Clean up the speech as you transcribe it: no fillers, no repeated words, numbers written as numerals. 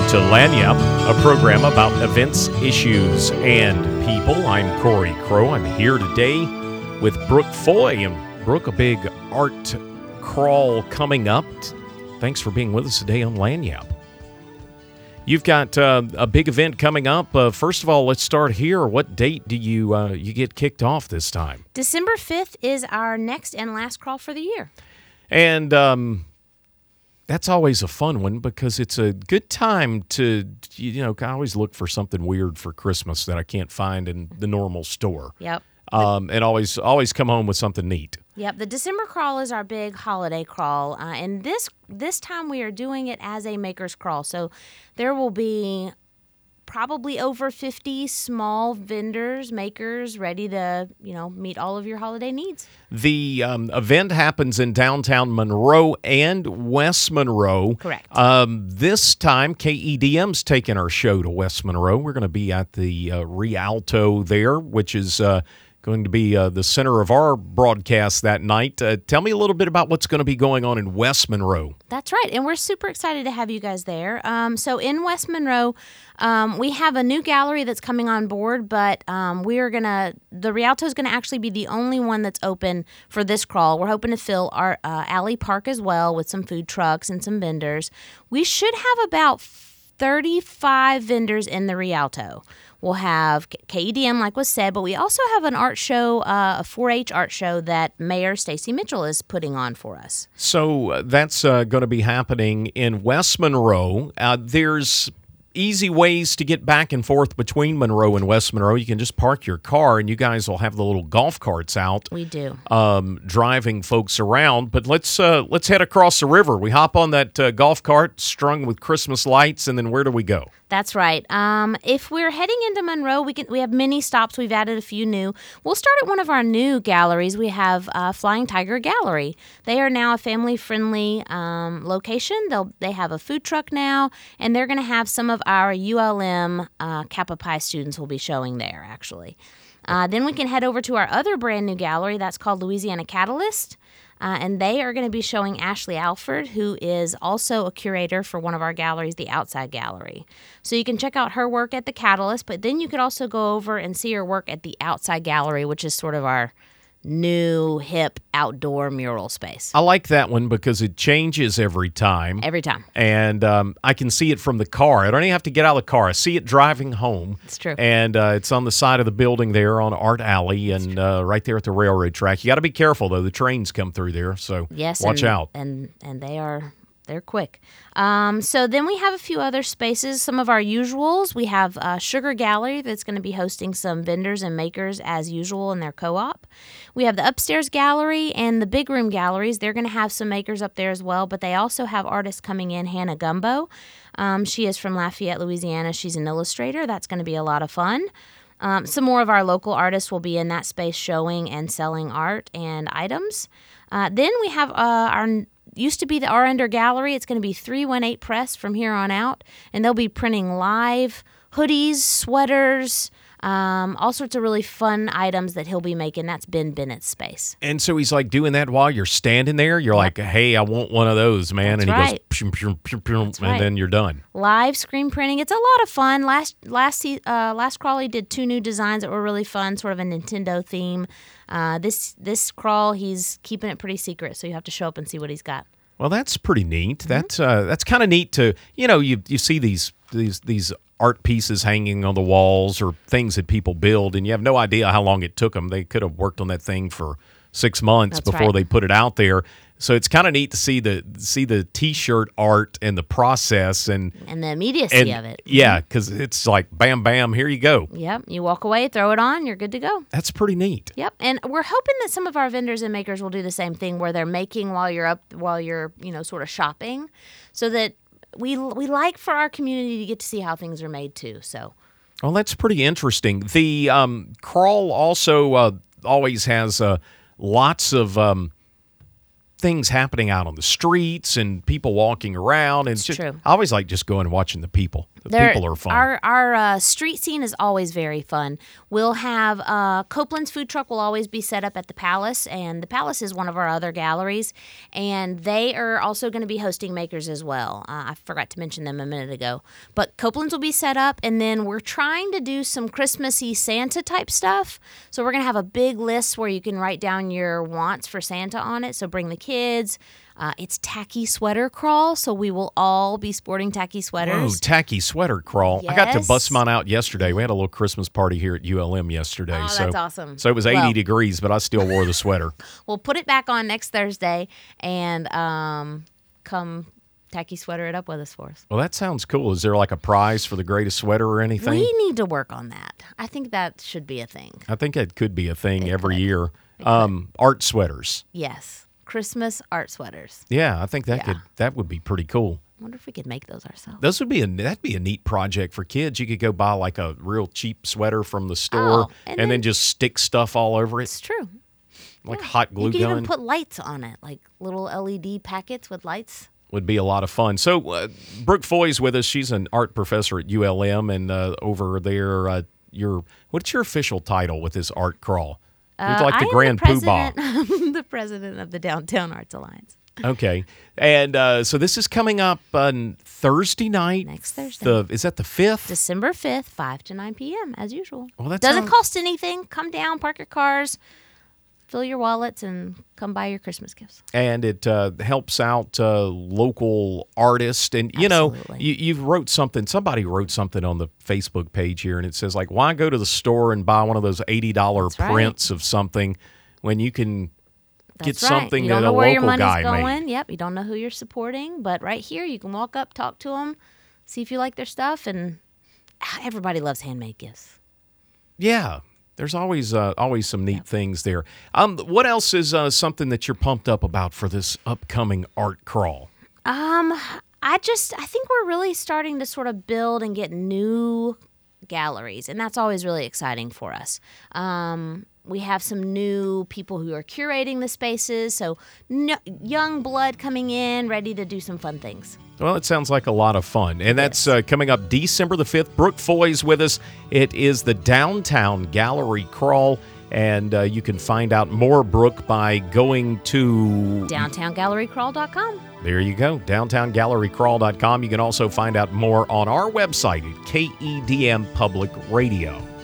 to Lagniappe, a program about events, issues, and people. I'm Corey Crow. I'm here today with Brooke Foy. And Brooke, a big art crawl coming up. Thanks for being with us today on Lagniappe. You've got a big event coming up. First of all, let's start here. What date do you get kicked off this time? December 5th is our next and last crawl for the year. And that's always a fun one because it's a good time to, I always look for something weird for Christmas that I can't find in the normal store. Yep. And always come home with something neat. Yep. The December crawl is our big holiday crawl. And this time we are doing it as a maker's crawl. So there will be probably over 50 small vendors, makers, ready to, meet all of your holiday needs. The event happens in downtown Monroe and West Monroe. Correct. This time, KEDM's taking our show to West Monroe. We're going to be at the Rialto there, which is going to be the center of our broadcast that night. Tell me a little bit about what's going to be going on in West Monroe. That's right, and we're super excited to have you guys there. So in West Monroe, we have a new gallery that's coming on board, but the Rialto is going to actually be the only one that's open for this crawl. We're hoping to fill our alley park as well with some food trucks and some vendors. We should have about 35 vendors in the Rialto. We'll have KEDM, like was said, but we also have an art show, a 4-H art show that Mayor Stacy Mitchell is putting on for us. So that's going to be happening in West Monroe. There's easy ways to get back and forth between Monroe and West Monroe. You can just park your car, and you guys will have the little golf carts out. We do. Driving folks around. But let's head across the river. We hop on that golf cart strung with Christmas lights, and then where do we go? That's right. If we're heading into Monroe, we have many stops. We've added a few new. We'll start at one of our new galleries. We have Flying Tiger Gallery. They are now a family-friendly location. They have a food truck now, and they're going to have some of our ULM Kappa Pi students will be showing there, actually. Then we can head over to our other brand new gallery. That's called Louisiana Catalyst. And they are going to be showing Ashley Alford, who is also a curator for one of our galleries, the Outside Gallery. So you can check out her work at the Catalyst, but then you could also go over and see her work at the Outside Gallery, which is sort of our new, hip, outdoor mural space. I like that one because it changes every time. Every time. And I can see it from the car. I don't even have to get out of the car. I see it driving home. It's true. And it's on the side of the building there on Art Alley and right there at the railroad track. You got to be careful, though. The trains come through there, so watch out. And they're quick. So then we have a few other spaces. Some of our usuals. We have Sugar Gallery that's going to be hosting some vendors and makers as usual in their co-op. We have the Upstairs Gallery and the Big Room Galleries. They're going to have some makers up there as well, but they also have artists coming in. Hannah Gumbo. She is from Lafayette, Louisiana. She's an illustrator. That's going to be a lot of fun. Some more of our local artists will be in that space showing and selling art and items. Then we have our used to be the R. Ender Gallery. It's going to be 318 Press from here on out, and they'll be printing live hoodies, sweaters, all sorts of really fun items that he'll be making. That's Ben Bennett's space. And so he's like doing that while you're standing there. You're like, hey, I want one of those, man. That's and he right. goes, pshum, pshum, pshum, pshum, and then you're done. Live screen printing. It's a lot of fun. Last crawl, he did 2 new designs that were really fun, sort of a Nintendo theme. This crawl, he's keeping it pretty secret, so you have to show up and see what he's got. Well, that's pretty neat. Mm-hmm. That's kind of neat to, you see these art pieces hanging on the walls or things that people build, and you have no idea how long it took them. They could have worked on that thing for 6 months before they put it out there. So it's kind of neat to see the T-shirt art and the process and the immediacy of it. Yeah, because it's like bam, bam, here you go. Yep, you walk away, throw it on, you're good to go. That's pretty neat. Yep, and we're hoping that some of our vendors and makers will do the same thing, where they're making while you're sort of shopping, so that we like for our community to get to see how things are made too. So, well, that's pretty interesting. The crawl also always has lots of things happening out on the streets and people walking around. And it's true. I always like just going and watching the people. People are fun. Our street scene is always very fun. We'll have Copeland's food truck will always be set up at the Palace, and the Palace is one of our other galleries, and they are also going to be hosting makers as well. I forgot to mention them a minute ago. But Copeland's will be set up, and then we're trying to do some Christmassy Santa type stuff. So we're going to have a big list where you can write down your wants for Santa on it. So bring the kids. It's tacky sweater crawl, so we will all be sporting tacky sweaters. Oh, tacky sweater crawl. Yes. I got to bust mine out yesterday. We had a little Christmas party here at ULM yesterday. Oh, that's awesome. So it was 80 degrees, but I still wore the sweater. We'll put it back on next Thursday and come tacky sweater it up with us for us. Well, that sounds cool. Is there like a prize for the greatest sweater or anything? We need to work on that. I think that should be a thing. I think it could be a thing every year. Art sweaters. Yes. Christmas art sweaters. Yeah, I think that would be pretty cool. I wonder if we could make those ourselves. That'd be a neat project for kids. You could go buy like a real cheap sweater from the store and then just stick stuff all over it. It's true. Like hot glue gun. You could even put lights on it, like little LED packets with lights. Would be a lot of fun. So Brooke Foy's with us. She's an art professor at ULM, and over there, what's your official title with this art crawl? You're like the Grand Poobah. I'm the president of the Downtown Arts Alliance. Okay. And so this is coming up on Thursday night. Next Thursday. Is that the 5th? December 5th, 5 to 9 p.m., as usual. Well, that doesn't cost anything. Come down, park your cars, fill your wallets, and come buy your Christmas gifts. And it helps out local artists. And, you know, somebody wrote something on the Facebook page here, and it says, like, why go to the store and buy one of those $80 prints of something when you can get something that a local guy made? Yep, you don't know who you're supporting. But right here, you can walk up, talk to them, see if you like their stuff. And everybody loves handmade gifts. Yeah. There's always some neat things there. What else is something that you're pumped up about for this upcoming art crawl? I think we're really starting to sort of build and get new galleries, and that's always really exciting for us. We have some new people who are curating the spaces, so young blood coming in, ready to do some fun things. Well, it sounds like a lot of fun. And that's coming up December the 5th. Brooke Foy's with us. It is the Downtown Gallery Crawl. And you can find out more, Brooke, by going to downtowngallerycrawl.com. There you go, downtowngallerycrawl.com. You can also find out more on our website at KEDM Public Radio.